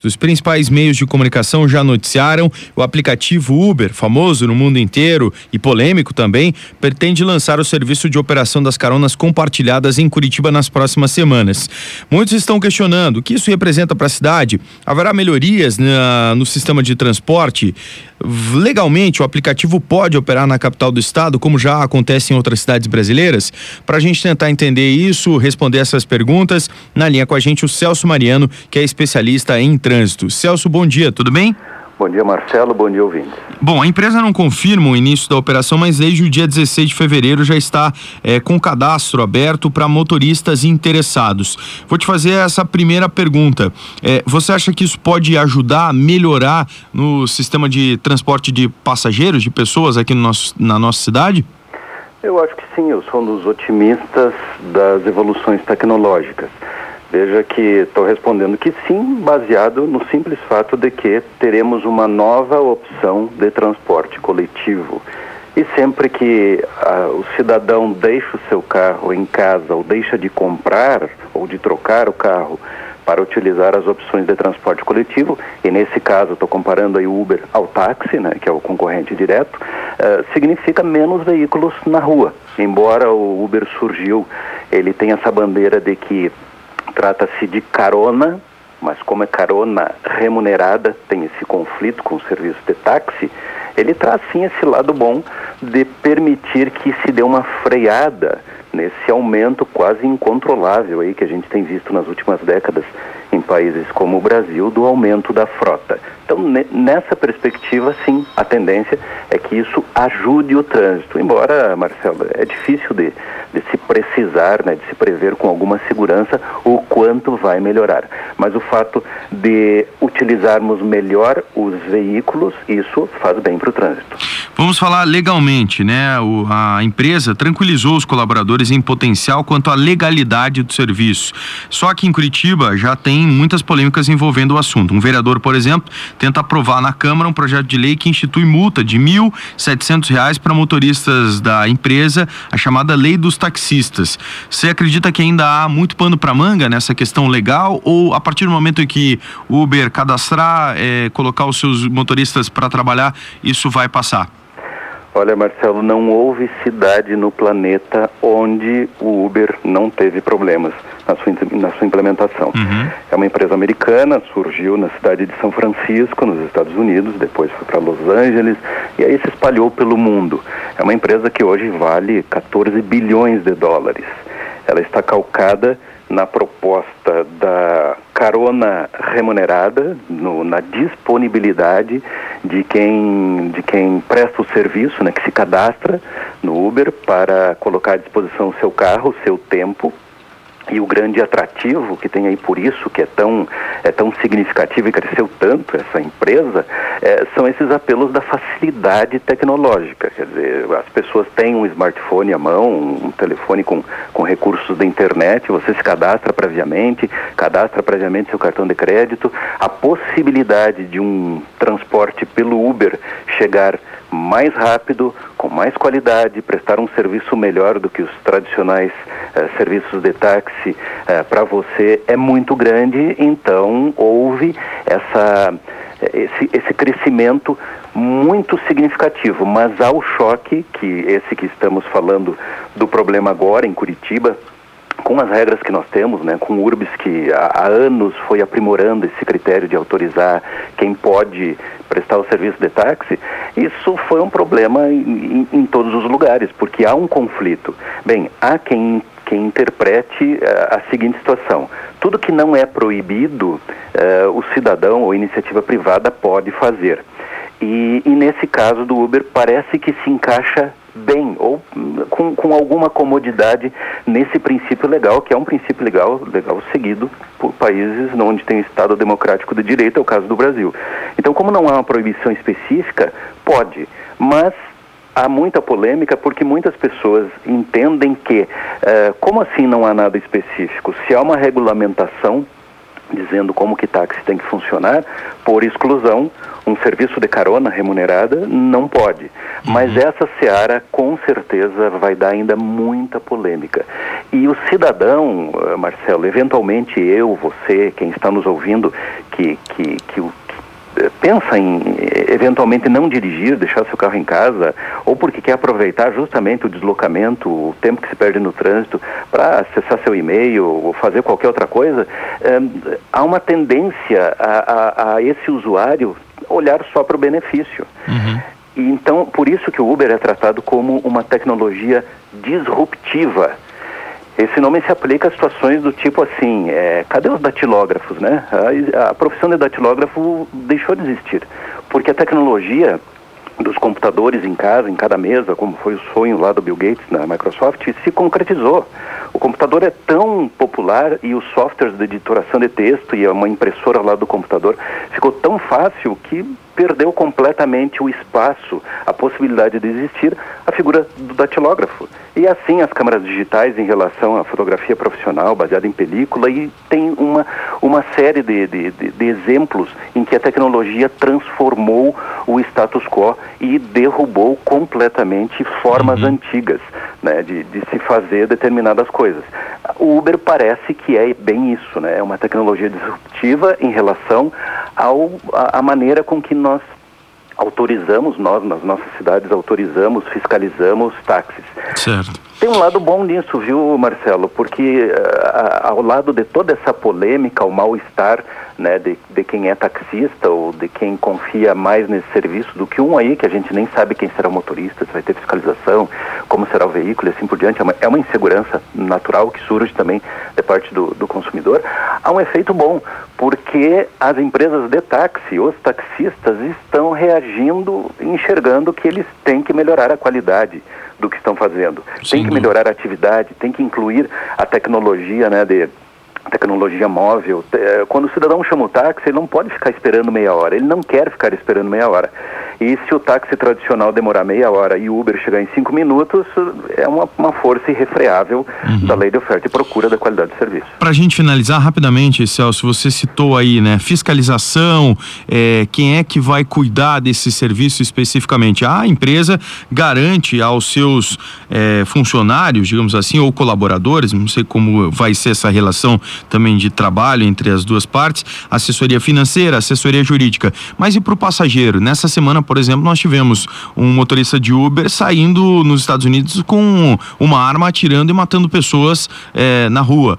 Os principais meios de comunicação já noticiaram. O aplicativo Uber, famoso no mundo inteiro e polêmico também, pretende lançar o serviço de operação das caronas compartilhadas em Curitiba nas próximas semanas. Muitos estão questionando o que isso representa para a cidade. Haverá melhorias no sistema de transporte? Legalmente, o aplicativo pode operar na capital do estado, como já acontece em outras cidades brasileiras? Para a gente tentar entender isso, responder essas perguntas, na linha com a gente o Celso Mariano, que é especialista em trânsito. Celso, bom dia, tudo bem? Bom dia, Marcelo, bom dia, ouvintes. Bom, a empresa não confirma o início da operação, mas desde o dia 16 de fevereiro já está com cadastro aberto para motoristas interessados. Vou te fazer essa primeira pergunta. Você acha que isso pode ajudar a melhorar no sistema de transporte de passageiros, de pessoas aqui na nossa cidade? Eu acho que sim, eu sou um dos otimistas das evoluções tecnológicas. Veja que estou respondendo que sim, baseado no simples fato de que teremos uma nova opção de transporte coletivo. E sempre que o cidadão deixa o seu carro em casa ou deixa de comprar ou de trocar o carro para utilizar as opções de transporte coletivo, e nesse caso estou comparando aí o Uber ao táxi, né, que é o concorrente direto, significa menos veículos na rua. Embora o Uber surgiu, ele tem essa bandeira de que trata-se de carona, mas como é carona remunerada, tem esse conflito com o serviço de táxi, ele traz sim esse lado bom de permitir que se dê uma freada nesse aumento quase incontrolável aí que a gente tem visto nas últimas décadas em países como o Brasil, do aumento da frota. Então, nessa perspectiva, sim, a tendência é que isso ajude o trânsito. Embora, Marcelo, é difícil de se precisar, né, de se prever com alguma segurança o quanto vai melhorar. Mas o fato de utilizarmos melhor os veículos, isso faz bem para o trânsito. Vamos falar legalmente, né? A empresa tranquilizou os colaboradores em potencial quanto à legalidade do serviço. Só que em Curitiba já tem muitas polêmicas envolvendo o assunto. Um vereador, por exemplo, tenta aprovar na Câmara um projeto de lei que institui multa de R$ 1.700 para motoristas da empresa, a chamada Lei dos Taxistas. Você acredita que ainda há muito pano para manga nessa questão legal, ou a partir do momento em que o Uber cadastrar, colocar os seus motoristas para trabalhar, isso vai passar? Olha, Marcelo, não houve cidade no planeta onde o Uber não teve problemas na sua implementação. É uma empresa americana, surgiu na cidade de São Francisco, nos Estados Unidos, depois foi para Los Angeles e aí se espalhou pelo mundo. É uma empresa que hoje vale 14 bilhões de dólares. Ela está calcada na proposta da carona remunerada, na disponibilidade de quem presta o serviço, né, que se cadastra no Uber para colocar à disposição o seu carro, o seu tempo. E o grande atrativo que tem aí por isso, que é tão significativo e cresceu tanto essa empresa, são esses apelos da facilidade tecnológica. Quer dizer, as pessoas têm um smartphone à mão, um telefone com recursos da internet, você se cadastra previamente seu cartão de crédito. A possibilidade de um transporte pelo Uber chegar mais rápido, com mais qualidade, prestar um serviço melhor do que os tradicionais serviços de táxi para você é muito grande. Então houve esse crescimento muito significativo, mas há o choque, que estamos falando do problema agora em Curitiba, com as regras que nós temos, né, com o Urbis, que há anos foi aprimorando esse critério de autorizar quem pode prestar o serviço de táxi. Isso foi um problema em todos os lugares, porque há um conflito. Bem, há quem interprete a seguinte situação: tudo que não é proibido, o cidadão ou iniciativa privada pode fazer. E nesse caso do Uber parece que se encaixa bem, ou com alguma comodidade nesse princípio legal, que é um princípio legal seguido por países onde tem Estado democrático de direito, é o caso do Brasil. Então, como não há uma proibição específica, pode, mas há muita polêmica porque muitas pessoas entendem que, como assim não há nada específico? Se há uma regulamentação dizendo como que táxi tem que funcionar, por exclusão, um serviço de carona remunerada não pode. Mas essa seara, com certeza, vai dar ainda muita polêmica. E o cidadão, Marcelo, eventualmente eu, você, quem está nos ouvindo, que pensa em eventualmente não dirigir, deixar seu carro em casa, ou porque quer aproveitar justamente o deslocamento, o tempo que se perde no trânsito para acessar seu e-mail ou fazer qualquer outra coisa, há uma tendência a esse usuário olhar só para o benefício. E então, por isso que o Uber é tratado como uma tecnologia disruptiva. Esse nome se aplica a situações do tipo assim, cadê os datilógrafos, né? A profissão de datilógrafo deixou de existir, porque a tecnologia dos computadores em casa, em cada mesa, como foi o sonho lá do Bill Gates na Microsoft, se concretizou. O computador é tão popular e os softwares de editoração de texto e uma impressora lá do computador ficou tão fácil que perdeu completamente o espaço, a possibilidade de existir a figura do datilógrafo. E assim as câmeras digitais em relação à fotografia profissional baseada em película, e tem uma série de exemplos em que a tecnologia transformou o status quo e derrubou completamente formas antigas, né, de se fazer determinadas coisas. O Uber parece que é bem isso, né? É uma tecnologia disruptiva em relação à maneira com que nós autorizamos, nós nas nossas cidades autorizamos, fiscalizamos táxis. Certo. Tem um lado bom nisso, viu, Marcelo? Porque ao lado de toda essa polêmica, o mal-estar, né, de quem é taxista ou de quem confia mais nesse serviço do que um aí, que a gente nem sabe quem será o motorista, se vai ter fiscalização, como será o veículo e assim por diante, é uma insegurança natural que surge também de parte do consumidor. Há um efeito bom, porque as empresas de táxi, os taxistas, estão reagindo, enxergando que eles têm que melhorar a qualidade do que estão fazendo. Tem que melhorar a atividade, tem que incluir a tecnologia, né, tecnologia móvel. Quando o cidadão chama o táxi, ele não pode ficar esperando meia hora, ele não quer ficar esperando meia hora. E se o táxi tradicional demorar meia hora e o Uber chegar em 5 minutos, é uma força irrefreável da lei de oferta e procura da qualidade do serviço. Para a gente finalizar rapidamente, Celso, você citou aí, né, fiscalização, quem é que vai cuidar desse serviço especificamente? A empresa garante aos seus funcionários, digamos assim, ou colaboradores, não sei como vai ser essa relação também de trabalho entre as duas partes, assessoria financeira, assessoria jurídica. Mas e para o passageiro? Nessa semana, por exemplo, nós tivemos um motorista de Uber saindo nos Estados Unidos com uma arma, atirando e matando pessoas na rua.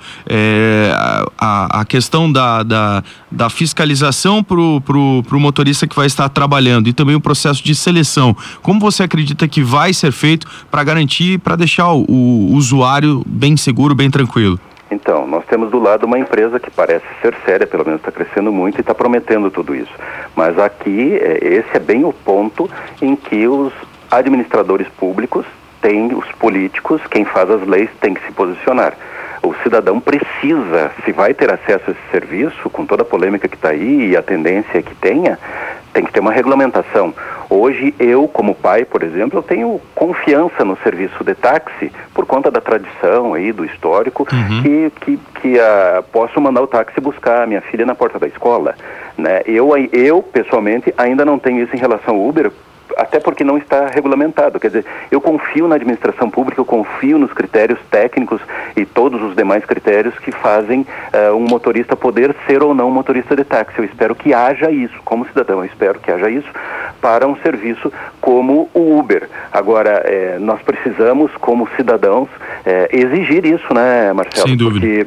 A questão da fiscalização pro motorista que vai estar trabalhando e também o processo de seleção. Como você acredita que vai ser feito para garantir, para deixar o usuário bem seguro, bem tranquilo? Então, nós temos do lado uma empresa que parece ser séria, pelo menos está crescendo muito e está prometendo tudo isso. Mas aqui, esse é bem o ponto em que os administradores públicos têm, os políticos, quem faz as leis tem que se posicionar. O cidadão precisa, se vai ter acesso a esse serviço, com toda a polêmica que está aí e a tendência que tenha, tem que ter uma regulamentação. Hoje, eu, como pai, por exemplo, eu tenho confiança no serviço de táxi por conta da tradição aí, do histórico, que posso mandar o táxi buscar a minha filha na porta da escola, né? Eu, pessoalmente, ainda não tenho isso em relação ao Uber, até porque não está regulamentado. Quer dizer, eu confio na administração pública, eu confio nos critérios técnicos e todos os demais critérios que fazem um motorista poder ser ou não um motorista de táxi. Eu espero que haja isso, como cidadão, eu espero que haja isso para um serviço como o Uber. Agora, nós precisamos, como cidadãos, exigir isso, né, Marcelo? Sem dúvida. Porque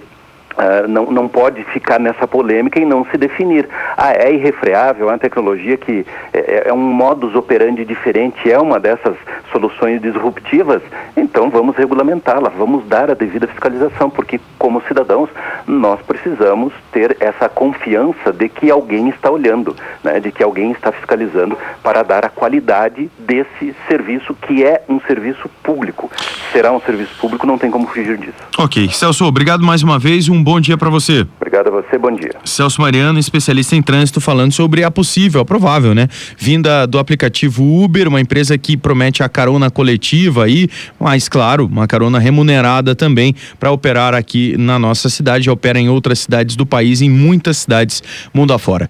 não pode ficar nessa polêmica e não se definir. É irrefreável, é uma tecnologia que é um modus operandi diferente, é uma dessas soluções disruptivas, então vamos regulamentá-la, vamos dar a devida fiscalização, porque como cidadãos nós precisamos ter essa confiança de que alguém está olhando, né, de que alguém está fiscalizando para dar a qualidade desse serviço, que é um serviço público. Será um serviço público, não tem como fugir disso. Ok. Celso, obrigado mais uma vez, um bom dia para você. Obrigado a você, bom dia. Celso Mariano, especialista em trânsito, falando sobre a possível, a provável, né? Vinda do aplicativo Uber, uma empresa que promete a carona coletiva aí, mas claro, uma carona remunerada também para operar aqui na nossa cidade, opera em outras cidades do país, em muitas cidades mundo afora.